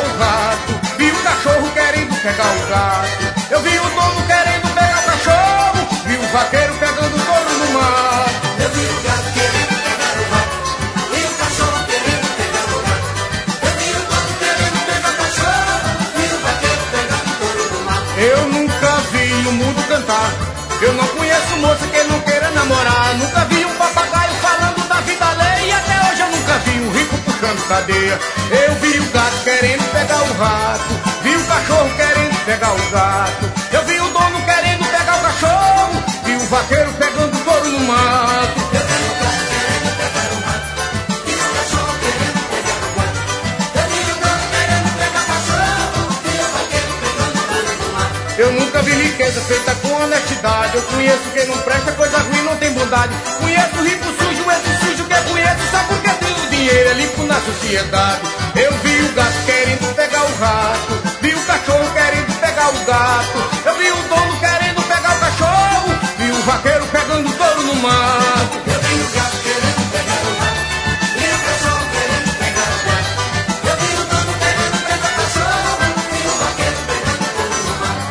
o rato, vi o cachorro querendo pegar o gato. Eu vi o dono querendo pegar o cachorro, vi o vaqueiro pegando o touro no mato. Eu vi o gato querendo pegar o rato, vi o cachorro querendo pegar o gato. Eu vi o dono querendo pegar o cachorro, vi o vaqueiro pegando o touro no mato. Eu nunca vi o mundo cantar, eu não conheço moça que não queira namorar. Nunca vi um papagaio falando da vida alheia, até hoje eu nunca vi um rico puxando cadeia. Eu vi o gato querendo pegar o rato, vi o cachorro querendo pegar o gato. Eu vi o dono querendo pegar o cachorro, vi o vaqueiro pegando o touro no mato. Eu vi o gato querendo pegar o rato, vi o cachorro querendo pegar o gato. Eu vi o dono querendo pegar o cachorro, vi o vaqueiro pegando o touro no mato. Eu nunca vi riqueza feita com honestidade. Eu conheço quem não presta, coisa ruim, não tem bondade. Conheço o rico sujo, esse sujo que é conheço, só porque tem o dinheiro, é limpo na sociedade. Eu vi o gato querendo pegar o rato, vi o cachorro querendo pegar o gato. Eu vi o dono querendo pegar o cachorro, vi o vaqueiro pegando o touro no mato. Eu vi o gato querendo pegar o rato, vi o cachorro querendo pegar o gato. Eu vi o dono querendo pegar o cachorro, vi o vaqueiro pegando o touro no mato.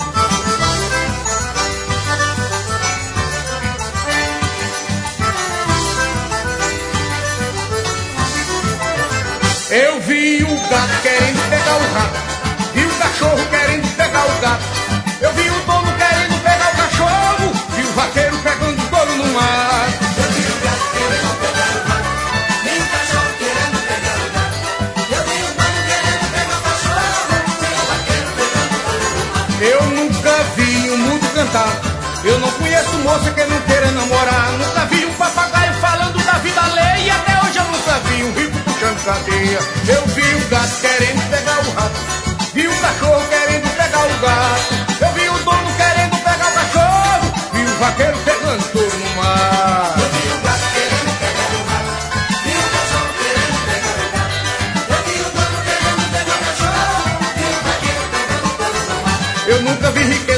Eu vi o gato querendo pegar o rato, vi o cachorro querendo pegar o gato. Eu vi o dono querendo pegar o cachorro, vi o vaqueiro pegando o touro no mato. Eu vi o gato querendo pegar o rato, vi o cachorro querendo pegar o gato. Eu vi o dono querendo pegar o cachorro, vi o vaqueiro pegando o touro no mato. Eu nunca vi o mundo cantar, eu não conheço moça que não queira namorar. Nunca vi um papagaio falando da vida alheia, até hoje eu nunca vi um rico puxando cadeia. Eu vi o gato querendo pegar o rato, vi o cachorro querendo pegar o gato. Eu vi o dono querendo pegar o cachorro, vi o vaqueiro pegando touro no mar. Eu vi o gato querendo pegar o rato, vi o cachorro querendo pegar o gato. Eu vi o dono querendo pegar o cachorro, vi o vaqueiro pegando o touro no mato. Eu nunca vi riqueza